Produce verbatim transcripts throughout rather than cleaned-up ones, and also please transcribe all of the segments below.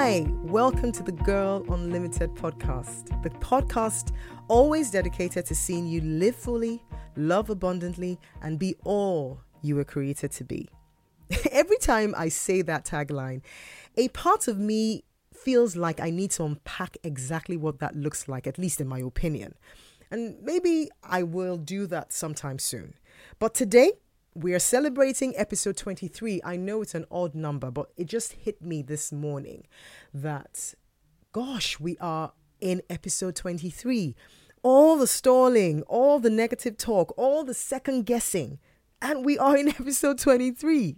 Hi, welcome to the Girl Unlimited podcast, the podcast always dedicated to seeing you live fully, love abundantly, and be all you were created to be. Every time I say that tagline, a part of me feels like I need to unpack exactly what that looks like, at least in my opinion. And maybe I will do that sometime soon. But today, we are celebrating episode twenty-three. I know it's an odd number, but it just hit me this morning that, gosh, we are in episode twenty-three. All the stalling, all the negative talk, all the second guessing, and we are in episode twenty-three.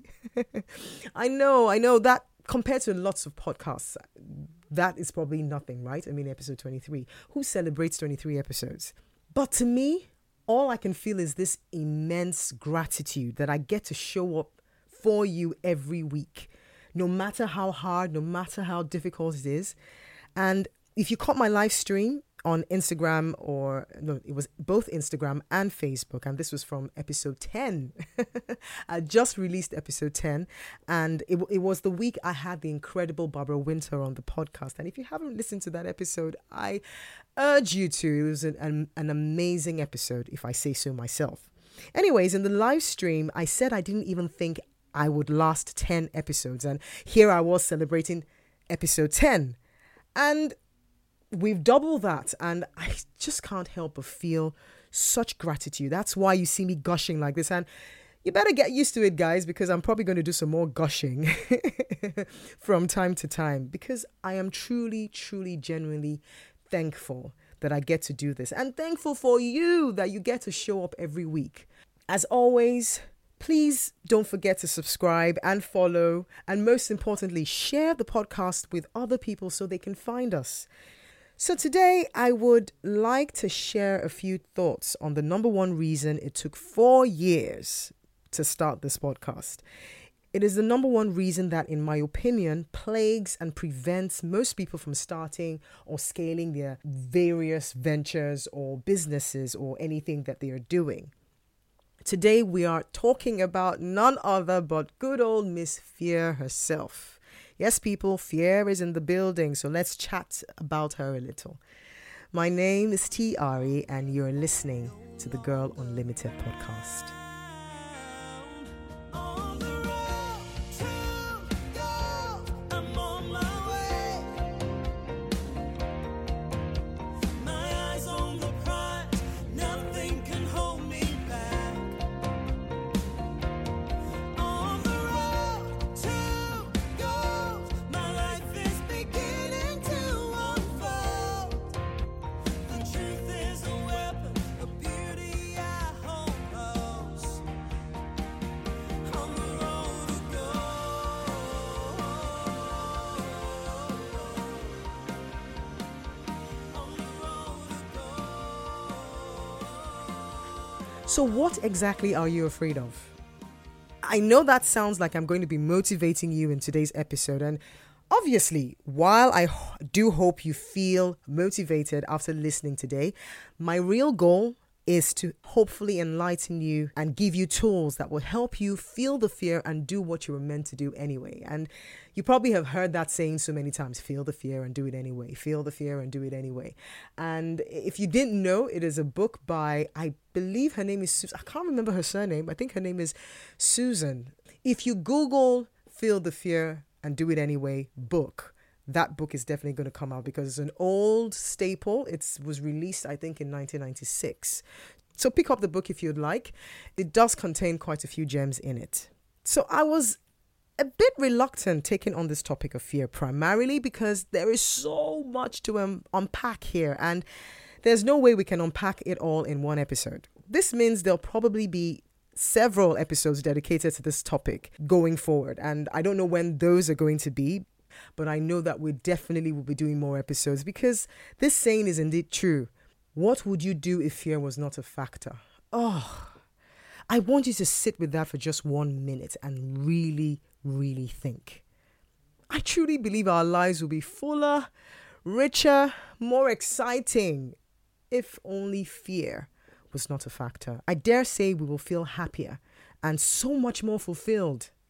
I know, I know that compared to lots of podcasts, that is probably nothing, right? I mean, episode twenty-three. Who celebrates twenty-three episodes? But to me, all I can feel is this immense gratitude that I get to show up for you every week, no matter how hard, no matter how difficult it is. And if you caught my live stream on Instagram, or no, it was both Instagram and Facebook, and this was from episode ten. I just released episode ten, and it, it was the week I had the incredible Barbara Winter on the podcast. And if you haven't listened to that episode, I urge you to. It was an, an, an amazing episode, if I say so myself. Anyways, in the live stream, I said I didn't even think I would last ten episodes, and here I was celebrating episode ten. And we've doubled that, and I just can't help but feel such gratitude. That's why you see me gushing like this, and you better get used to it, guys, because I'm probably going to do some more gushing from time to time, because I am truly, truly, genuinely thankful that I get to do this, and thankful for you that you get to show up every week. As always, please don't forget to subscribe and follow, and most importantly, share the podcast with other people so they can find us. So today, I would like to share a few thoughts on the number one reason it took four years to start this podcast. It is the number one reason that, in my opinion, plagues and prevents most people from starting or scaling their various ventures or businesses or anything that they are doing. Today, we are talking about none other but good old Miss Fear herself. Yes, people, Fear is in the building, so let's chat about her a little. My name is T. Ari, and you're listening to the Girl Unlimited podcast. So what exactly are you afraid of? I know that sounds like I'm going to be motivating you in today's episode. And obviously, while I do hope you feel motivated after listening today, my real goal is to hopefully enlighten you and give you tools that will help you feel the fear and do what you were meant to do anyway. And you probably have heard that saying so many times: feel the fear and do it anyway. Feel the fear and do it anyway. And if you didn't know, it is a book by, I believe her name is Susan. I can't remember her surname. I think her name is Susan. If you Google Feel the Fear and Do It Anyway book, that book is definitely going to come out because it's an old staple. It was released, I think, in nineteen ninety-six. So pick up the book if you'd like. It does contain quite a few gems in it. So I was a bit reluctant taking on this topic of fear, primarily because there is so much to um, unpack here, and there's no way we can unpack it all in one episode. This means there'll probably be several episodes dedicated to this topic going forward, and I don't know when those are going to be. But I know that we definitely will be doing more episodes because this saying is indeed true. What would you do if fear was not a factor? Oh, I want you to sit with that for just one minute and really, really think. I truly believe our lives will be fuller, richer, more exciting if only fear was not a factor. I dare say we will feel happier and so much more fulfilled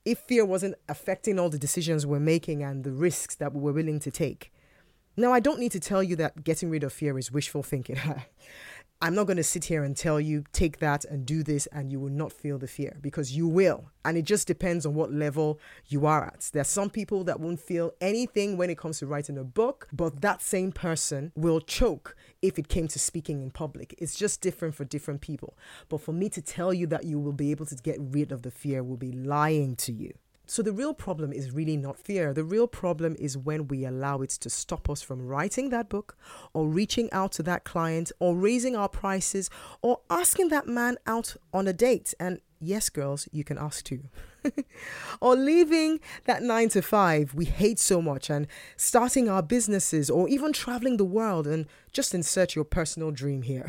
if fear wasn't affecting all the decisions we're making and the risks that we were willing to take. Now, I don't need to tell you that getting rid of fear is wishful thinking. I'm not going to sit here and tell you, take that and do this and you will not feel the fear, because you will. And it just depends on what level you are at. There are some people that won't feel anything when it comes to writing a book, but that same person will choke if it came to speaking in public. It's just different for different people. But for me to tell you that you will be able to get rid of the fear will be lying to you. So the real problem is really not fear. The real problem is when we allow it to stop us from writing that book, or reaching out to that client, or raising our prices, or asking that man out on a date. And yes, girls, you can ask too. Or leaving that nine to five we hate so much and starting our businesses, or even traveling the world, and just insert your personal dream here.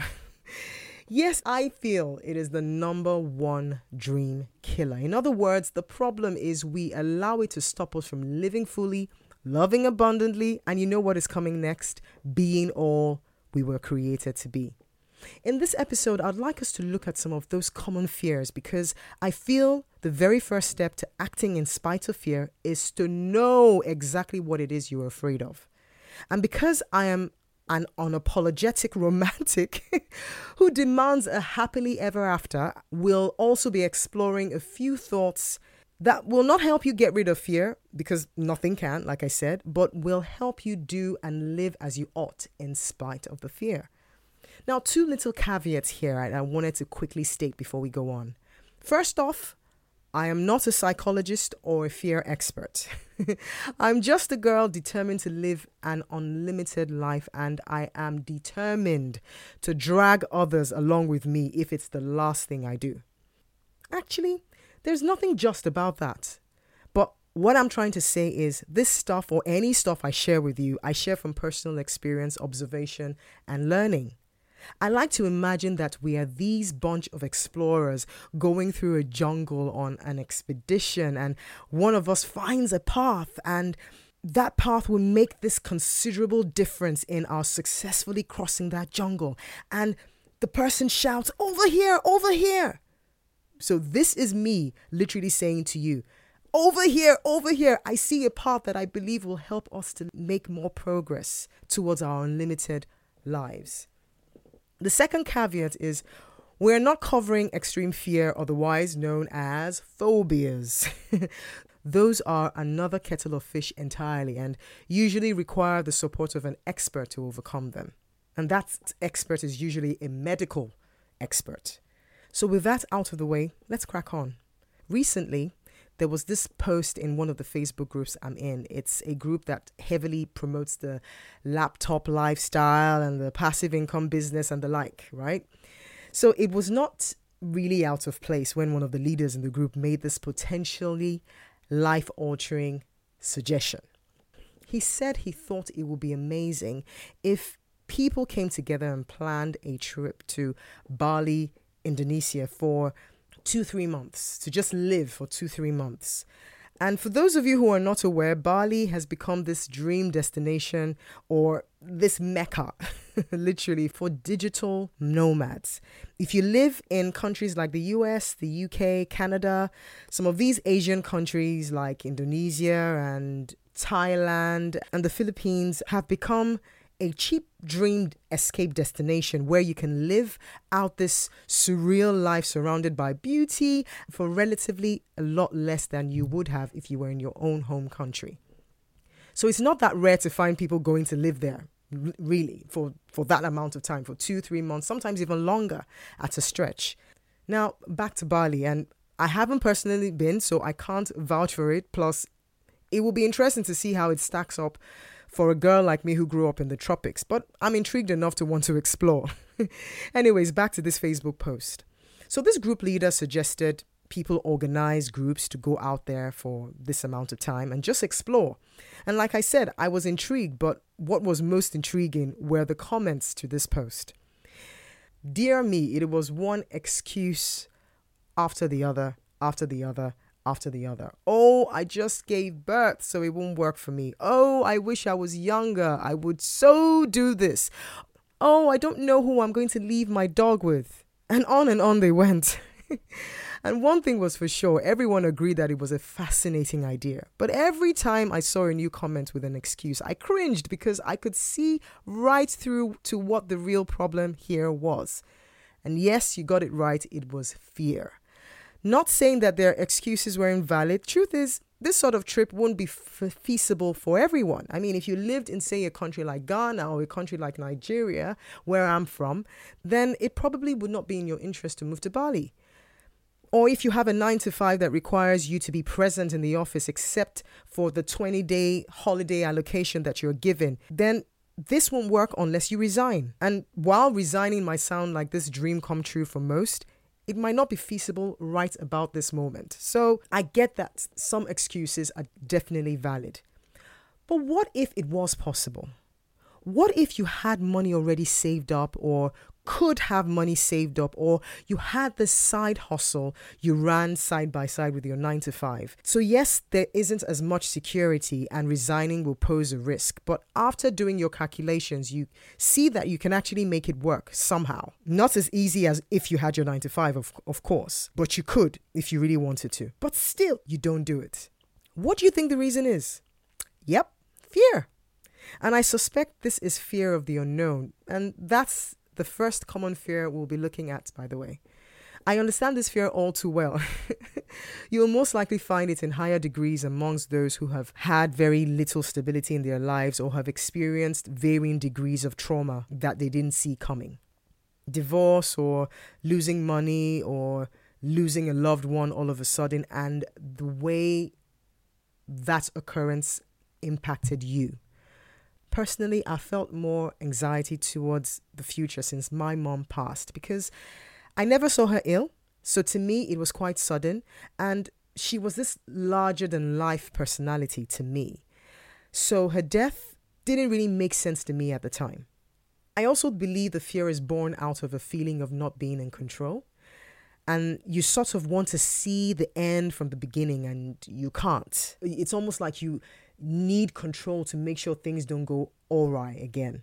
Yes, I feel it is the number one dream killer. In other words, the problem is we allow it to stop us from living fully, loving abundantly, and you know what is coming next? Being all we were created to be. In this episode, I'd like us to look at some of those common fears, because I feel the very first step to acting in spite of fear is to know exactly what it is you're afraid of. And because I am an unapologetic romantic who demands a happily ever after, will also be exploring a few thoughts that will not help you get rid of fear, because nothing can, like I said, but will help you do and live as you ought in spite of the fear. Now, two little caveats here I wanted to quickly state before we go on. First off, I am not a psychologist or a fear expert. I'm just a girl determined to live an unlimited life, and I am determined to drag others along with me if it's the last thing I do. Actually, there's nothing just about that. But what I'm trying to say is this stuff, or any stuff I share with you, I share from personal experience, observation, and learning. I like to imagine that we are these bunch of explorers going through a jungle on an expedition, and one of us finds a path, and that path will make this considerable difference in our successfully crossing that jungle. And the person shouts, "Over here, over here." So this is me literally saying to you, over here, over here, I see a path that I believe will help us to make more progress towards our unlimited lives. The second caveat is we're not covering extreme fear, otherwise known as phobias. Those are another kettle of fish entirely, and usually require the support of an expert to overcome them. And that expert is usually a medical expert. So with that out of the way, let's crack on. Recently, there was this post in one of the Facebook groups I'm in. It's a group that heavily promotes the laptop lifestyle and the passive income business and the like, right? So it was not really out of place when one of the leaders in the group made this potentially life-altering suggestion. He said he thought it would be amazing if people came together and planned a trip to Bali, Indonesia for two, three months, to just live for two, three months. And for those of you who are not aware, Bali has become this dream destination, or this mecca, literally, for digital nomads. If you live in countries like the U S, the U K, Canada, some of these Asian countries like Indonesia and Thailand and the Philippines have become a cheap dreamed escape destination where you can live out this surreal life surrounded by beauty for relatively a lot less than you would have if you were in your own home country. So it's not that rare to find people going to live there, really, for, for that amount of time, for two, three months, sometimes even longer at a stretch. Now, back to Bali, and I haven't personally been, so I can't vouch for it. Plus, it will be interesting to see how it stacks up for a girl like me who grew up in the tropics, but I'm intrigued enough to want to explore. Anyways, back to this Facebook post. So this group leader suggested people organize groups to go out there for this amount of time and just explore. And like I said, I was intrigued, but what was most intriguing were the comments to this post. Dear me, it was one excuse after the other, after the other, after the other. Oh, I just gave birth, so it won't work for me. Oh, I wish I was younger. I would so do this. Oh, I don't know who I'm going to leave my dog with. And on and on they went. And one thing was for sure, everyone agreed that it was a fascinating idea. But every time I saw a new comment with an excuse, I cringed because I could see right through to what the real problem here was. And yes, you got it right, it was fear. Not saying that their excuses were invalid. Truth is, this sort of trip wouldn't be f- feasible for everyone. I mean, if you lived in, say, a country like Ghana or a country like Nigeria, where I'm from, then it probably would not be in your interest to move to Bali. Or if you have a nine to five that requires you to be present in the office except for the twenty-day holiday allocation that you're given, then this won't work unless you resign. And while resigning might sound like this dream come true for most, it might not be feasible right about this moment. So I get that some excuses are definitely valid. But what if it was possible? What if you had money already saved up, or could have money saved up, or you had this side hustle you ran side by side with your nine to five? So yes, there isn't as much security and resigning will pose a risk. But after doing your calculations, you see that you can actually make it work somehow. Not as easy as if you had your nine to five, of, of course, but you could if you really wanted to. But still, you don't do it. What do you think the reason is? Yep, fear. And I suspect this is fear of the unknown. And that's the first common fear we'll be looking at, by the way. I understand this fear all too well. You will most likely find it in higher degrees amongst those who have had very little stability in their lives or have experienced varying degrees of trauma that they didn't see coming. Divorce, or losing money, or losing a loved one all of a sudden, and the way that occurrence impacted you. Personally, I felt more anxiety towards the future since my mom passed because I never saw her ill. So to me, it was quite sudden. And she was this larger than life personality to me. So her death didn't really make sense to me at the time. I also believe the fear is born out of a feeling of not being in control. And you sort of want to see the end from the beginning and you can't. It's almost like you need control to make sure things don't go awry again.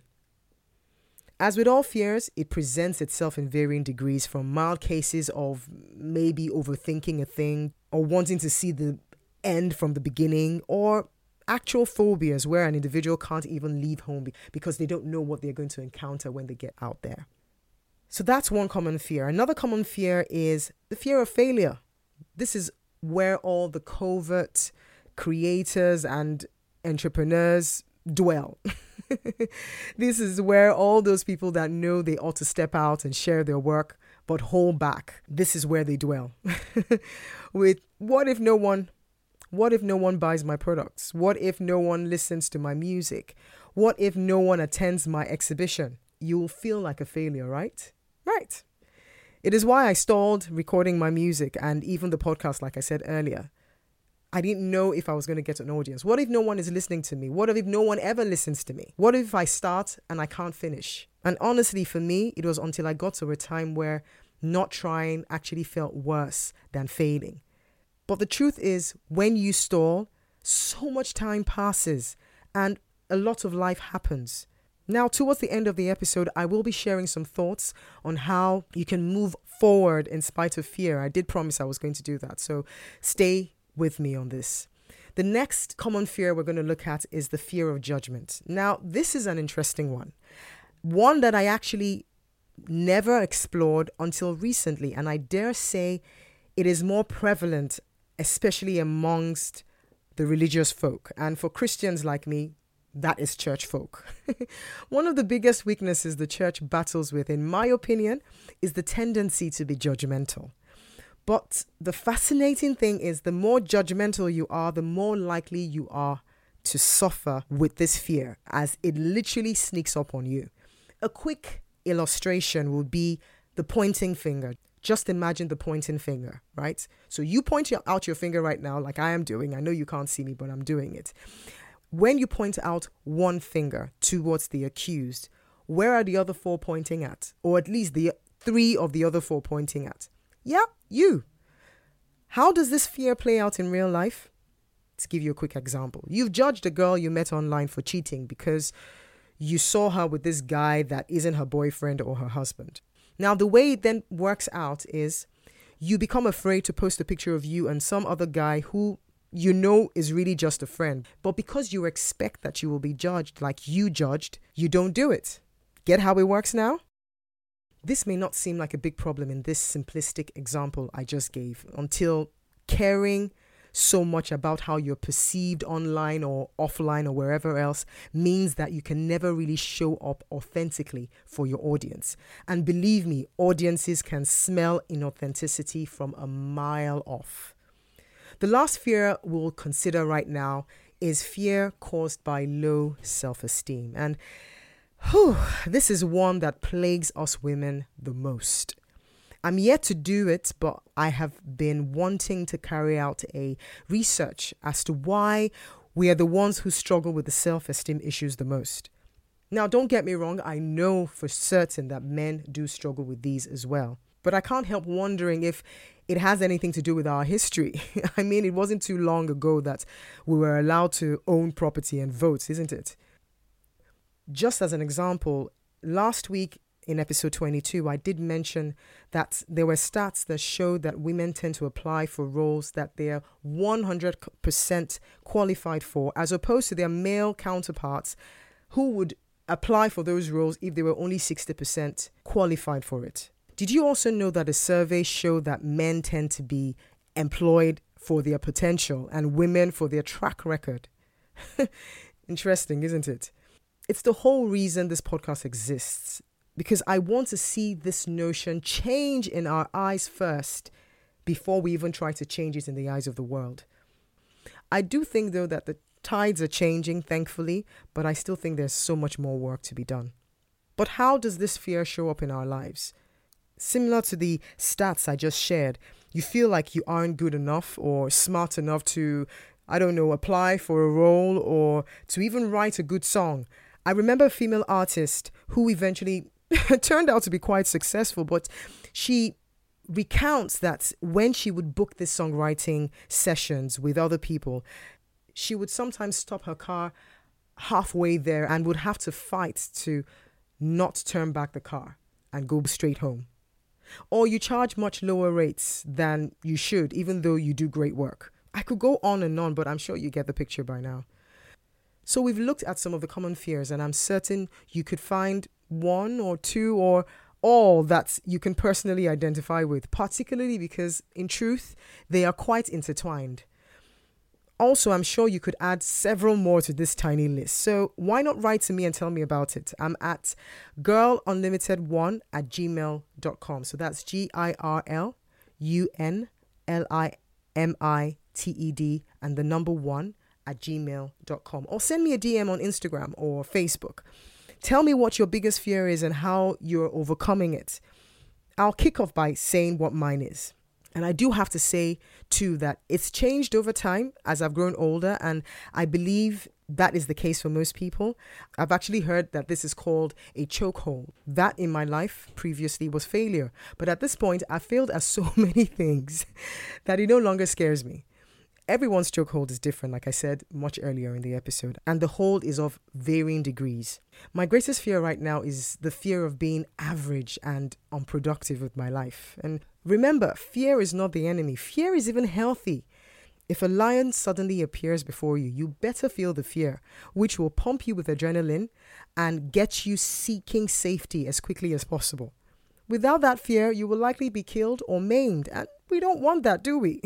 As with all fears, it presents itself in varying degrees, from mild cases of maybe overthinking a thing or wanting to see the end from the beginning, or actual phobias where an individual can't even leave home because they don't know what they're going to encounter when they get out there. So that's one common fear. Another common fear is the fear of failure. This is where all the covert creators and entrepreneurs dwell. This is where all those people that know they ought to step out and share their work but hold back, this is where they dwell. With what if no one what if no one buys my products? What if no one listens to my music? What if no one attends my exhibition? You'll feel like a failure, right? Right. It is why I stalled recording my music and even the podcast, like I said earlier. I didn't know if I was going to get an audience. What if no one is listening to me? What if no one ever listens to me? What if I start and I can't finish? And honestly, for me, it was until I got to a time where not trying actually felt worse than failing. But the truth is, when you stall, so much time passes and a lot of life happens. Now, towards the end of the episode, I will be sharing some thoughts on how you can move forward in spite of fear. I did promise I was going to do that, so stay with me on this. The next common fear we're going to look at is the fear of judgment. Now, this is an interesting one. One that I actually never explored until recently, and I dare say it is more prevalent, especially amongst the religious folk. And for Christians like me, that is church folk. One of the biggest weaknesses the church battles with, in my opinion, is the tendency to be judgmental. But the fascinating thing is, the more judgmental you are, the more likely you are to suffer with this fear, as it literally sneaks up on you. A quick illustration would be the pointing finger. Just imagine the pointing finger, right? So you point out your finger right now, like I am doing. I know you can't see me, but I'm doing it. When you point out one finger towards the accused, where are the other four pointing at? Or at least the three of the other four pointing at? Yeah, you. How does this fear play out in real life? Let's give you a quick example. You've judged a girl you met online for cheating because you saw her with this guy that isn't her boyfriend or her husband. Now, the way it then works out is you become afraid to post a picture of you and some other guy who you know is really just a friend. But because you expect that you will be judged like you judged, you don't do it. Get how it works now? This may not seem like a big problem in this simplistic example I just gave, until caring so much about how you're perceived online or offline or wherever else means that you can never really show up authentically for your audience. And believe me, audiences can smell inauthenticity from a mile off. The last fear we'll consider right now is fear caused by low self-esteem. And whew, this is one that plagues us women the most. I'm yet to do it, but I have been wanting to carry out a research as to why we are the ones who struggle with the self-esteem issues the most. Now, don't get me wrong, I know for certain that men do struggle with these as well. But I can't help wondering if it has anything to do with our history. I mean, it wasn't too long ago that we were allowed to own property and vote, isn't it? Just as an example, last week, in episode twenty-two, I did mention that there were stats that showed that women tend to apply for roles that they're one hundred percent qualified for, as opposed to their male counterparts who would apply for those roles if they were only sixty percent qualified for it. Did you also know that a survey showed that men tend to be employed for their potential and women for their track record? Interesting, isn't it? It's the whole reason this podcast exists, because I want to see this notion change in our eyes first before we even try to change it in the eyes of the world. I do think, though, that the tides are changing, thankfully, but I still think there's so much more work to be done. But how does this fear show up in our lives? Similar to the stats I just shared, you feel like you aren't good enough or smart enough to, I don't know, apply for a role or to even write a good song. I remember a female artist who eventually turned out to be quite successful, but she recounts that when she would book these songwriting sessions with other people, she would sometimes stop her car halfway there and would have to fight to not turn back the car and go straight home. Or you charge much lower rates than you should, even though you do great work. I could go on and on, but I'm sure you get the picture by now. So we've looked at some of the common fears, and I'm certain you could find one or two or all that you can personally identify with, particularly because, in truth, they are quite intertwined. Also, I'm sure you could add several more to this tiny list. So why not write to me and tell me about it? I'm at girl unlimited one at gmail dot com. So that's G I R L U N L I M I T E D and the number one at gmail dot com. Or send me a D M on Instagram or Facebook. Tell me what your biggest fear is and how you're overcoming it. I'll kick off by saying what mine is. And I do have to say, too, that it's changed over time as I've grown older, and I believe that is the case for most people. I've actually heard that this is called a chokehold. That in my life previously was failure. But at this point, I failed at so many things that it no longer scares me. Everyone's chokehold is different, like I said much earlier in the episode, and the hold is of varying degrees. My greatest fear right now is the fear of being average and unproductive with my life. And remember, fear is not the enemy. Fear is even healthy. If a lion suddenly appears before you, you better feel the fear, which will pump you with adrenaline and get you seeking safety as quickly as possible. Without that fear, you will likely be killed or maimed, and we don't want that, do we?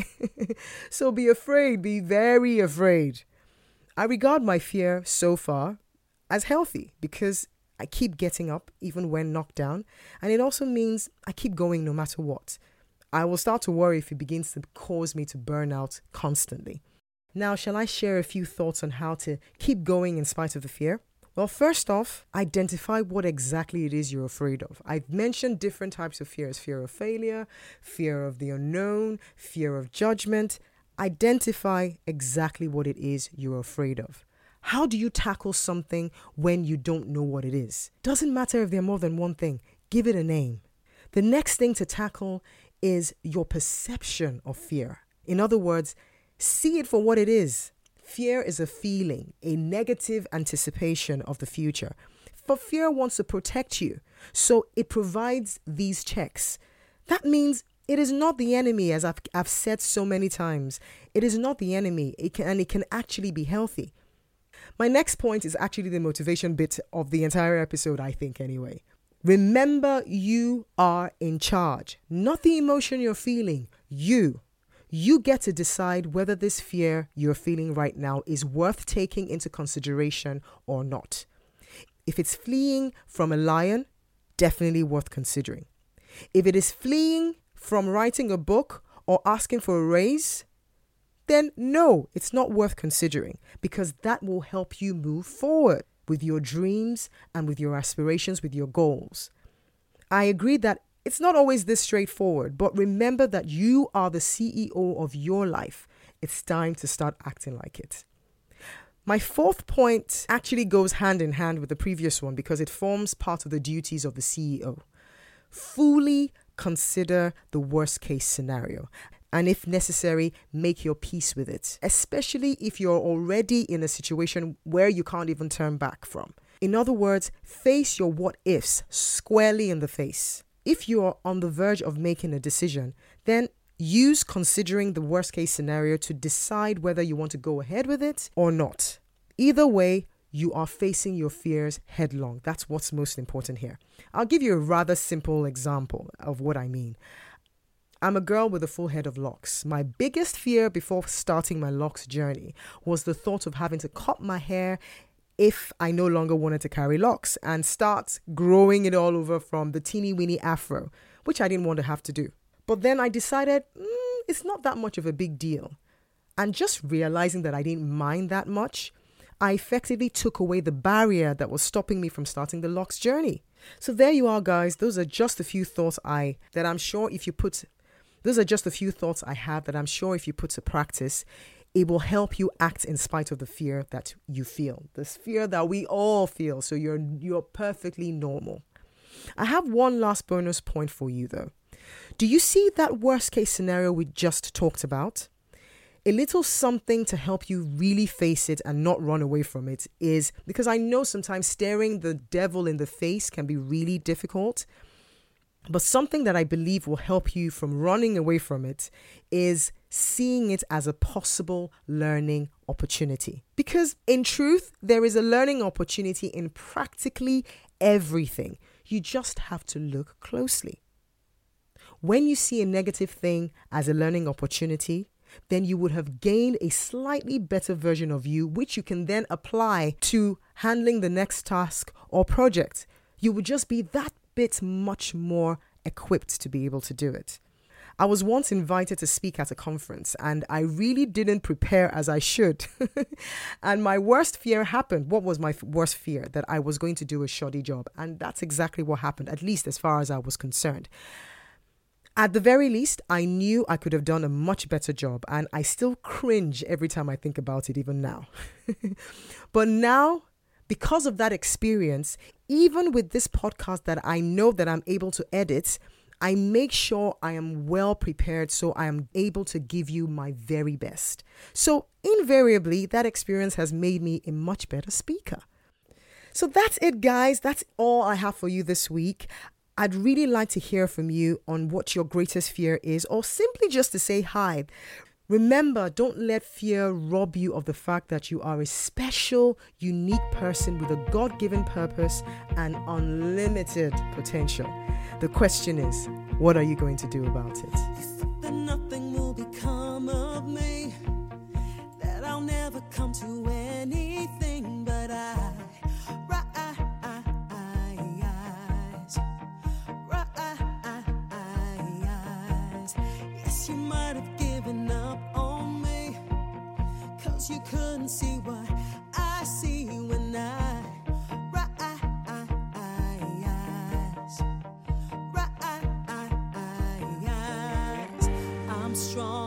So be afraid, be very afraid. I regard my fear so far as healthy because I keep getting up even when knocked down, and it also means I keep going no matter what. I will start to worry if it begins to cause me to burn out constantly. Now, shall I share a few thoughts on how to keep going in spite of the fear? Well, first off, identify what exactly it is you're afraid of. I've mentioned different types of fears: fear of failure, fear of the unknown, fear of judgment. Identify exactly what it is you're afraid of. How do you tackle something when you don't know what it is? Doesn't matter if there are more than one thing. Give it a name. The next thing to tackle is your perception of fear. In other words, see it for what it is. Fear is a feeling, a negative anticipation of the future. But fear wants to protect you, so it provides these checks. That means It is not the enemy, as I've, I've said so many times. It is not the enemy, it can, and it can actually be healthy. My next point is actually the motivation bit of the entire episode, I think, anyway. Remember, you are in charge, not the emotion you're feeling. You. You get to decide whether this fear you're feeling right now is worth taking into consideration or not. If it's fleeing from a lion, definitely worth considering. If it is fleeing from writing a book or asking for a raise, then no, it's not worth considering, because that will help you move forward with your dreams and with your aspirations, with your goals. I agree that it's not always this straightforward, but remember that you are the C E O of your life. It's time to start acting like it. My fourth point actually goes hand in hand with the previous one because it forms part of the duties of the C E O. Fully consider the worst case scenario. And if necessary, make your peace with it, especially if you're already in a situation where you can't even turn back from. In other words, face your what ifs squarely in the face. If you're on the verge of making a decision, then use considering the worst case scenario to decide whether you want to go ahead with it or not. Either way, you are facing your fears headlong. That's what's most important here. I'll give you a rather simple example of what I mean. I'm a girl with a full head of locks. My biggest fear before starting my locks journey was the thought of having to cut my hair if I no longer wanted to carry locks and start growing it all over from the teeny weeny afro, which I didn't want to have to do. But then I decided mm, it's not that much of a big deal. And just realizing that I didn't mind that much, I effectively took away the barrier that was stopping me from starting the locks journey. So there you are, guys. Those are just a few thoughts I that I'm sure if you put Those are just a few thoughts I have that I'm sure if you put to practice, it will help you act in spite of the fear that you feel. This fear that we all feel. So you're you're perfectly normal. I have one last bonus point for you though. Do you see that worst case scenario we just talked about? A little something to help you really face it and not run away from it is, because I know sometimes staring the devil in the face can be really difficult. But something that I believe will help you from running away from it is seeing it as a possible learning opportunity. Because in truth, there is a learning opportunity in practically everything. You just have to look closely. When you see a negative thing as a learning opportunity, then you would have gained a slightly better version of you, which you can then apply to handling the next task or project. You would just be that bit much more equipped to be able to do it. I was once invited to speak at a conference and I really didn't prepare as I should. And my worst fear happened. What was my f- worst fear? That I was going to do a shoddy job. And that's exactly what happened, at least as far as I was concerned. At the very least, I knew I could have done a much better job, and I still cringe every time I think about it, even now. But now, because of that experience, even with this podcast that I know that I'm able to edit, I make sure I am well prepared so I am able to give you my very best. So invariably, that experience has made me a much better speaker. So that's it, guys. That's all I have for you this week. I'd really like to hear from you on what your greatest fear is, or simply just to say hi. Remember, don't let fear rob you of the fact that you are a special, unique person with a God-given purpose and unlimited potential. The question is, what are you going to do about it? You think that nothing will become of me, that I'll never come to anything, but I rise, rise. Yes, you might have given up on me, 'cause you couldn't see what I see when I rise, rise. I'm strong.